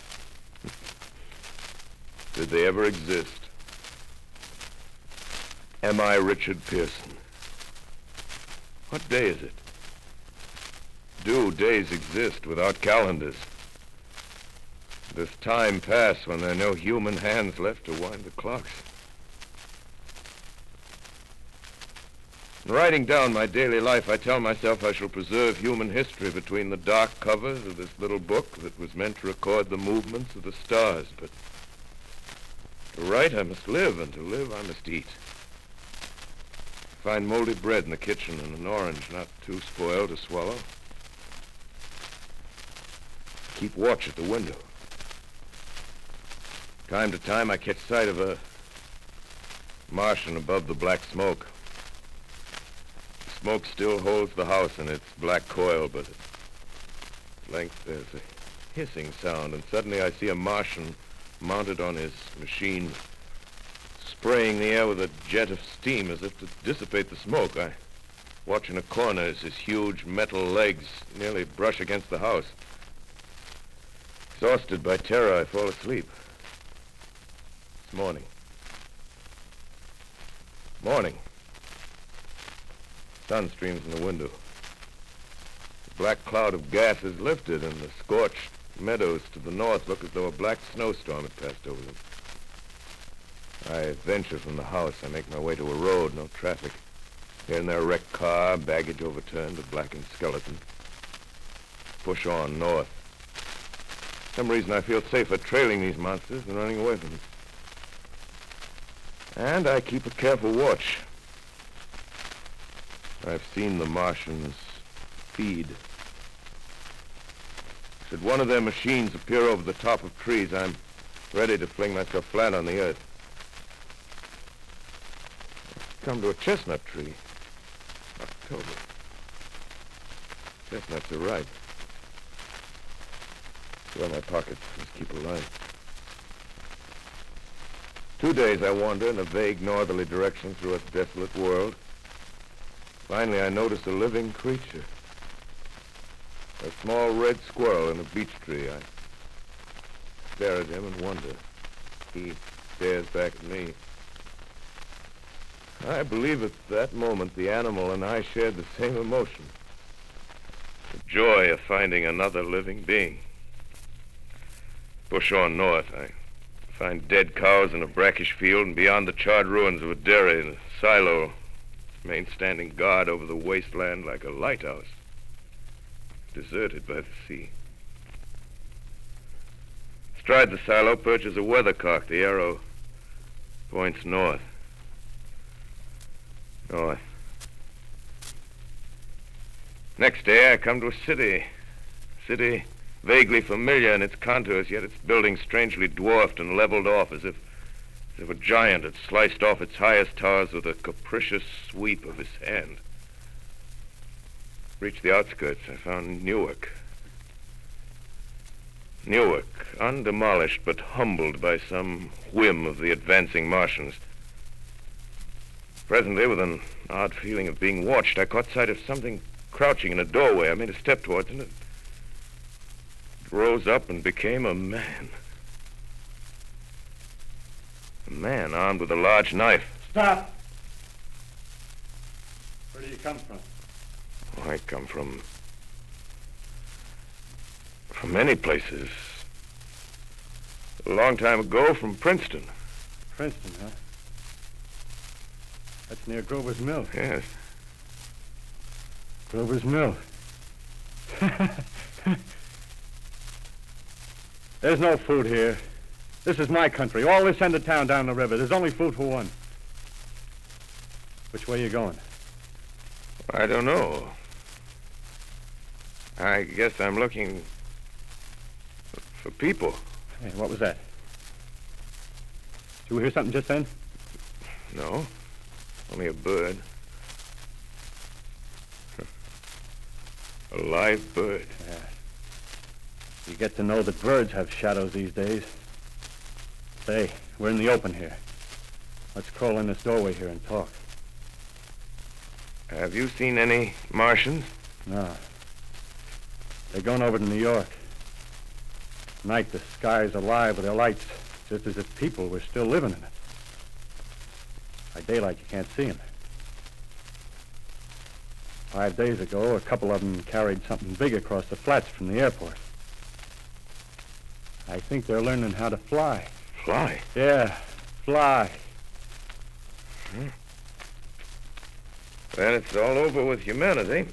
Did they ever exist? Am I Richard Pearson? What day is it? Do days exist without calendars? Does time pass when there are no human hands left to wind the clocks? In writing down my daily life, I tell myself I shall preserve human history between the dark covers of this little book that was meant to record the movements of the stars. But to write, I must live, and to live, I must eat. Find moldy bread in the kitchen and an orange not too spoiled to swallow. Keep watch at the window. Time to time, I catch sight of a Martian above the black smoke. The smoke still holds the house in its black coil, but at length there's a hissing sound, and suddenly I see a Martian mounted on his machine, spraying the air with a jet of steam as if to dissipate the smoke. I watch in a corner as his huge metal legs nearly brush against the house. Exhausted by terror, I fall asleep. It's morning. Morning. Sun streams in the window. The black cloud of gas is lifted, and the scorched meadows to the north look as though a black snowstorm had passed over them. I venture from the house. I make my way to a road, no traffic. Here and there, a wrecked car, baggage overturned, a blackened skeleton. Push on north. For some reason, I feel safer trailing these monsters than running away from them. And I keep a careful watch. I've seen the Martians feed. Should one of their machines appear over the top of trees, I'm ready to fling myself flat on the earth. I've come to a chestnut tree. October. Chestnuts are ripe. Fill my pockets. Let's keep alive. 2 days I wander in a vague northerly direction through a desolate world. Finally, I notice a living creature. A small red squirrel in a beech tree. I stare at him and wonder. He stares back at me. I believe at that moment the animal and I shared the same emotion. The joy of finding another living being. Push on north. I find dead cows in a brackish field, and beyond the charred ruins of a dairy and a silo remains standing guard over the wasteland like a lighthouse, deserted by the sea. Astride the silo perches a weathercock. The arrow points north. North. Next day, I come to a city. City vaguely familiar in its contours, yet its buildings strangely dwarfed and leveled off as if a giant had sliced off its highest towers with a capricious sweep of his hand. Reached the outskirts, I found Newark. Newark, undemolished but humbled by some whim of the advancing Martians. Presently, with an odd feeling of being watched, I caught sight of something crouching in a doorway. I made a step towards it, and it rose up and became a man. A man armed with a large knife. Stop! Where do you come from? Oh, I come from many places. A long time ago, from Princeton. Princeton, huh? That's near Grover's Mill. Yes. Grover's Mill. There's no food here. This is my country. All this end of town down the river. There's only food for one. Which way are you going? I don't know. I guess I'm looking for people. Hey, what was that? Did you hear something just then? No. Only a bird. A live bird. Yeah. You get to know that birds have shadows these days. Say, we're in the open here. Let's crawl in this doorway here and talk. Have you seen any Martians? No. They're going over to New York. Tonight, the sky's alive with their lights, just as if people were still living in it. By daylight, you can't see them. 5 days ago, a couple of them carried something big across the flats from the airport. I think they're learning how to fly. Fly? Yeah, fly. Then it's all over with humanity.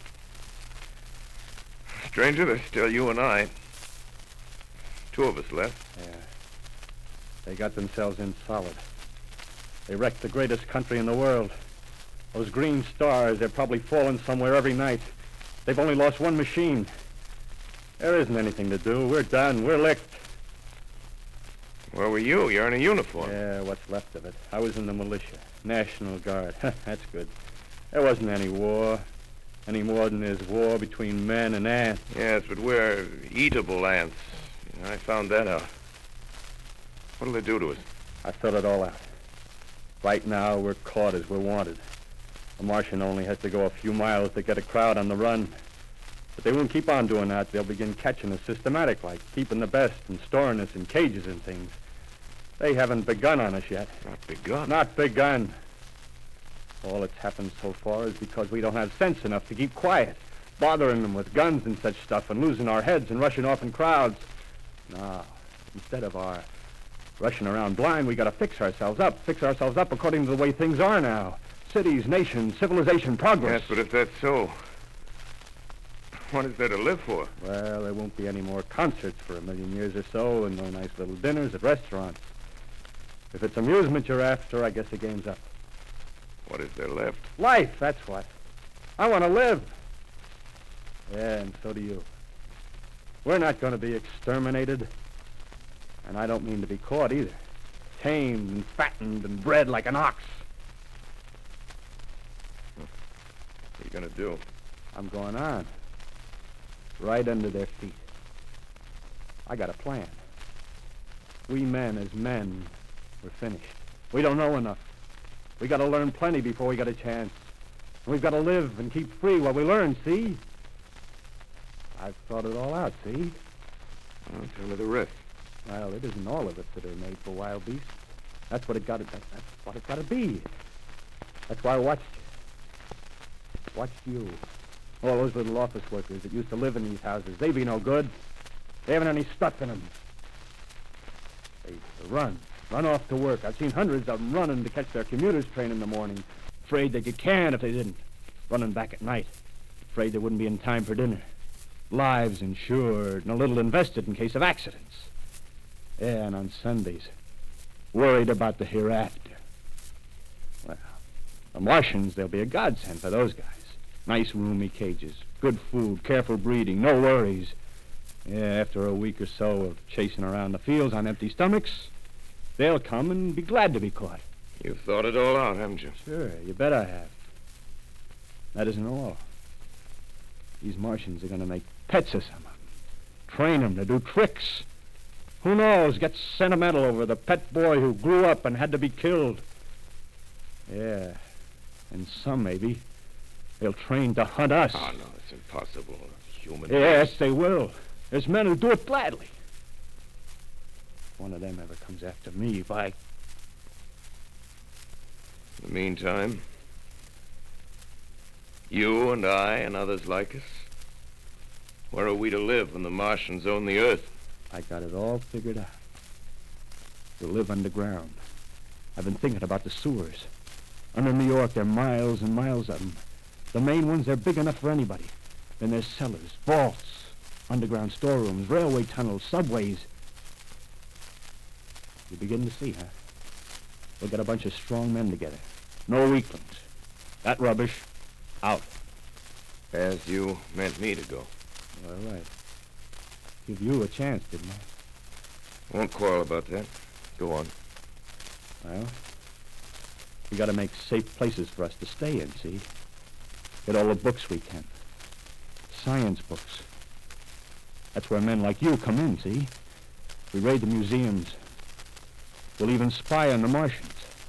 Stranger, there's still you and I. 2 of us left. Yeah. They got themselves in solid. They wrecked the greatest country in the world. Those green stars, they're probably falling somewhere every night. They've only lost one machine. There isn't anything to do. We're done. We're licked. Where were you? You're in a uniform. Yeah, what's left of it. I was in the militia. National Guard. That's good. There wasn't any war. Any more than there's war between men and ants. Yes, but we're eatable ants. I found that out. What'll they do to us? I thought it all out. Right now, we're caught as we're wanted. A Martian only has to go a few miles to get a crowd on the run. But they won't keep on doing that. They'll begin catching us systematic, like keeping the best and storing us in cages and things. They haven't begun on us yet. Not begun? Not begun. All that's happened so far is because we don't have sense enough to keep quiet, bothering them with guns and such stuff and losing our heads and rushing off in crowds. Now, instead of our rushing around blind, we got to fix ourselves up according to the way things are now. Cities, nations, civilization, progress. Yes, but if that's so, what is there to live for? Well, there won't be any more concerts for 1,000,000 years or so, and no nice little dinners at restaurants. If it's amusement you're after, I guess the game's up. What is there left? Life, that's what. I want to live. Yeah, and so do you. We're not going to be exterminated. And I don't mean to be caught either. Tamed and fattened and bred like an ox. What are you going to do? I'm going on. Right under their feet. I got a plan. We men as men, we're finished. We don't know enough. We got to learn plenty before we get a chance. And we've got to live and keep free while we learn, see? I've thought it all out, see? Well, tell me the rest. Well, it isn't all of us that are made for wild beasts. That's what it got to. That's what it got to be. That's why I watched you. Watched you. All those little office workers that used to live in these houses. They be no good. They haven't any stuff in them. They used to run off to work. I've seen hundreds of them running to catch their commuter's train in the morning. Afraid they'd get canned if they didn't. Running back at night. Afraid they wouldn't be in time for dinner. Lives insured and a little invested in case of accidents. Yeah, and on Sundays, worried about the hereafter. Well, the Martians, they'll be a godsend for those guys. Nice roomy cages, good food, careful breeding, no worries. Yeah, after a week or so of chasing around the fields on empty stomachs, they'll come and be glad to be caught. You've thought it all out, haven't you? Sure, you bet I have. That isn't all. These Martians are going to make pets of some of them. Train them to do tricks. Who knows, get sentimental over the pet boy who grew up and had to be killed. Yeah, and some maybe, they'll train to hunt us. Oh, no, it's impossible. Human Yes, they will. There's men who do it gladly. If one of them ever comes after me, by... In the meantime, you and I and others like us, where are we to live when the Martians own the Earth? I got it all figured out. We'll live underground. I've been thinking about the sewers. Under New York, there are miles and miles of them. The main ones, they're big enough for anybody. Then there's cellars, vaults, underground storerooms, railway tunnels, subways. You begin to see, huh? We'll get a bunch of strong men together. No weaklings. That rubbish, out. As you meant me to go. All right. Give you a chance, didn't I? Won't quarrel about that. Go on. Well, we got to make safe places for us to stay in, see? Get all the books we can. Science books. That's where men like you come in, see? We raid the museums. We'll even spy on the Martians.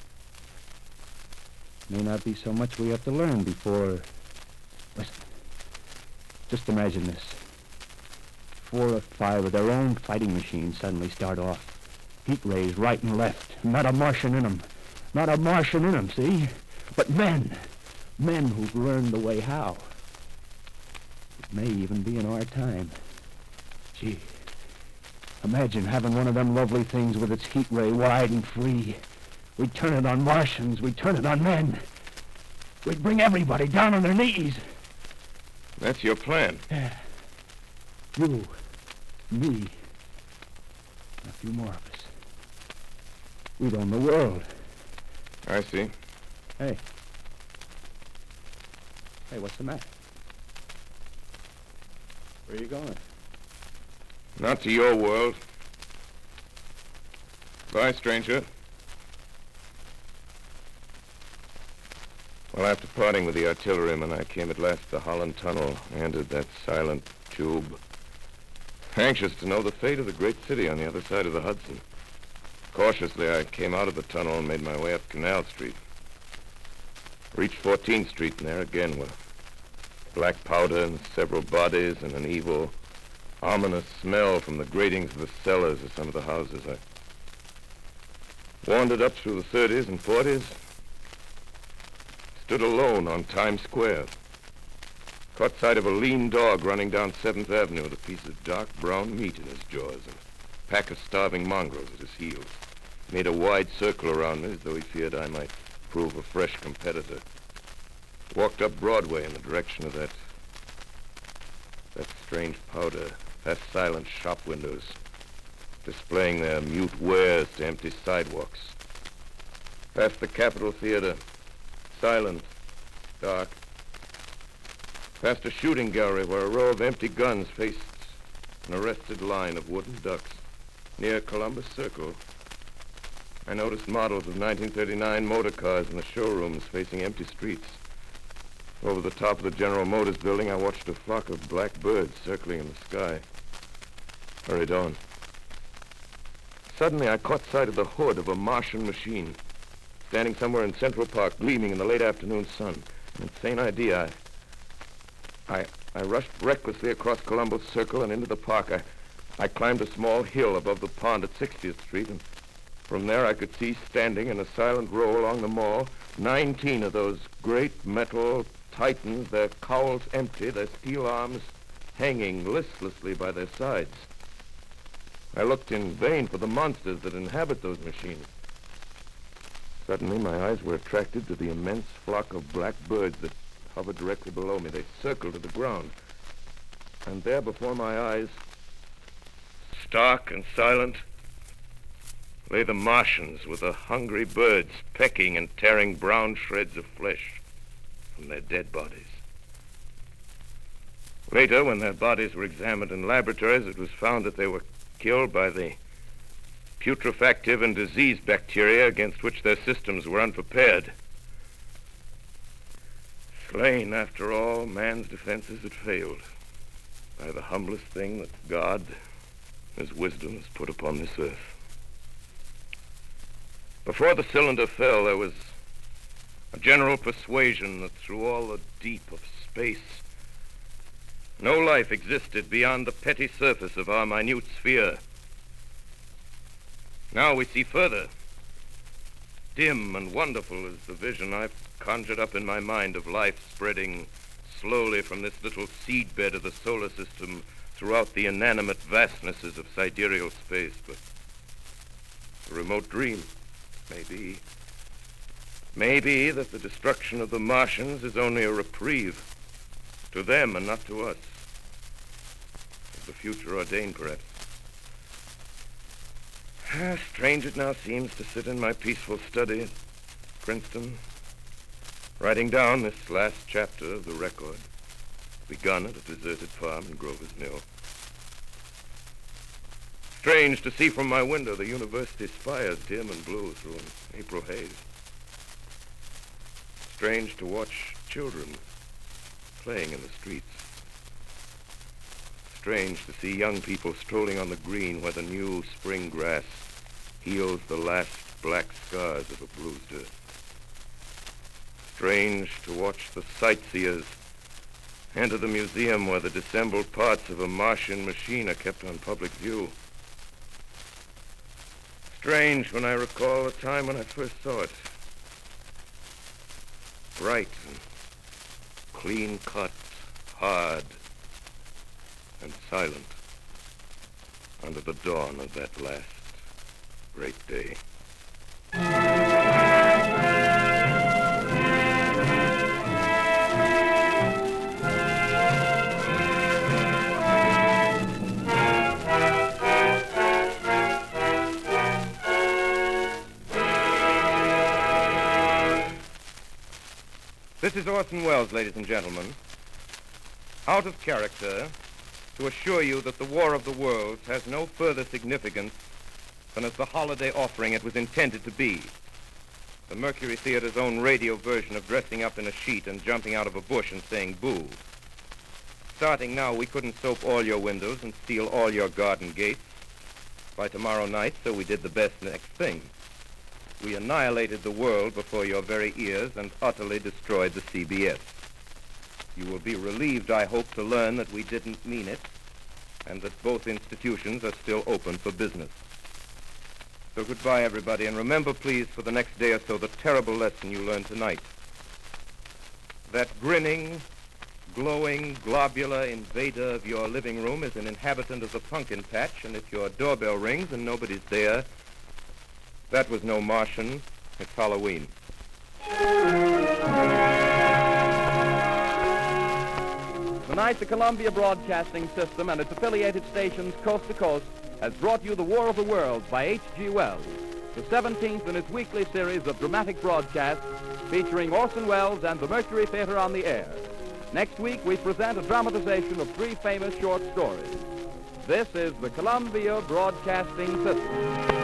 May not be so much we have to learn before... Listen. Just imagine this. 4 or 5 of their own fighting machines suddenly start off. Heat rays right and left. Not a Martian in them. Not a Martian in them, see? But men. Men who've learned the way how. It may even be in our time. Gee. Imagine having one of them lovely things with its heat ray wide and free. We'd turn it on Martians. We'd turn it on men. We'd bring everybody down on their knees. That's your plan. Yeah. You, me, and a few more of us. We'd own the world. I see. Hey. Hey, what's the matter? Where are you going? Not to your world. Bye, stranger. Well, after parting with the artilleryman, I came at last to the Holland Tunnel, entered that silent tube. Anxious to know the fate of the great city on the other side of the Hudson. Cautiously, I came out of the tunnel and made my way up Canal Street. Reached 14th Street, and there again were black powder and several bodies and an evil, ominous smell from the gratings of the cellars of some of the houses. I wandered up through the 30s and 40s, stood alone on Times Square. Caught sight of a lean dog running down 7th Avenue with a piece of dark brown meat in his jaws and a pack of starving mongrels at his heels. Made a wide circle around me as though he feared I might prove a fresh competitor. Walked up Broadway in the direction of that strange powder, past silent shop windows, displaying their mute wares to empty sidewalks. Past the Capitol Theater, silent, dark. Past a shooting gallery where a row of empty guns faced an arrested line of wooden ducks. Near Columbus Circle, I noticed models of 1939 motor cars in the showrooms facing empty streets. Over the top of the General Motors building, I watched a flock of black birds circling in the sky. hurried on. Suddenly, I caught sight of the hood of a Martian machine, standing somewhere in Central Park, gleaming in the late afternoon sun. An insane idea. I rushed recklessly across Columbus Circle and into the park. I climbed a small hill above the pond at 60th Street, and from there I could see, standing in a silent row along the mall, 19 of those great metal titans, their cowls empty, their steel arms hanging listlessly by their sides. I looked in vain for the monsters that inhabit those machines. Suddenly, my eyes were attracted to the immense flock of black birds that hovered directly below me. They circled to the ground. And there before my eyes, stark and silent, lay the Martians with the hungry birds pecking and tearing brown shreds of flesh from their dead bodies. Later, when their bodies were examined in laboratories, it was found that they were killed by the putrefactive and disease bacteria against which their systems were unprepared. Slain, after all, man's defenses had failed by the humblest thing that God, his wisdom, has put upon this earth. Before the cylinder fell, there was a general persuasion that through all the deep of space, no life existed beyond the petty surface of our minute sphere. Now we see further. Dim and wonderful is the vision I've conjured up in my mind of life spreading slowly from this little seedbed of the solar system throughout the inanimate vastnesses of sidereal space. But a remote dream, maybe. Maybe that the destruction of the Martians is only a reprieve to them and not to us. As the future ordained, perhaps. Strange it now seems to sit in my peaceful study at Princeton, writing down this last chapter of the record, begun at a deserted farm in Grover's Mill. Strange to see from my window the university spires dim and blue through an April haze. Strange to watch children playing in the streets. Strange to see young people strolling on the green where the new spring grass heals the last black scars of a bruised earth. Strange to watch the sightseers enter the museum where the dissembled parts of a Martian machine are kept on public view. Strange when I recall the time when I first saw it. Bright and clean cut, hard and silent under the dawn of that last great day. This is Orson Welles, ladies and gentlemen, out of character, to assure you that the War of the Worlds has no further significance than as the holiday offering it was intended to be. The Mercury Theater's own radio version of dressing up in a sheet and jumping out of a bush and saying boo. Starting now, we couldn't soap all your windows and steal all your garden gates. By tomorrow night, so we did the best next thing. We annihilated the world before your very ears and utterly destroyed the CBS. You will be relieved, I hope, to learn that we didn't mean it and that both institutions are still open for business. So goodbye, everybody, and remember, please, for the next day or so, the terrible lesson you learned tonight. That grinning, glowing, globular invader of your living room is an inhabitant of the pumpkin patch, and if your doorbell rings and nobody's there, that was no Martian. It's Halloween. Tonight, the Columbia Broadcasting System and its affiliated stations coast to coast has brought you The War of the Worlds by H.G. Wells, the 17th in its weekly series of dramatic broadcasts featuring Orson Welles and the Mercury Theater on the air. Next week, we present a dramatization of 3 famous short stories. This is the Columbia Broadcasting System.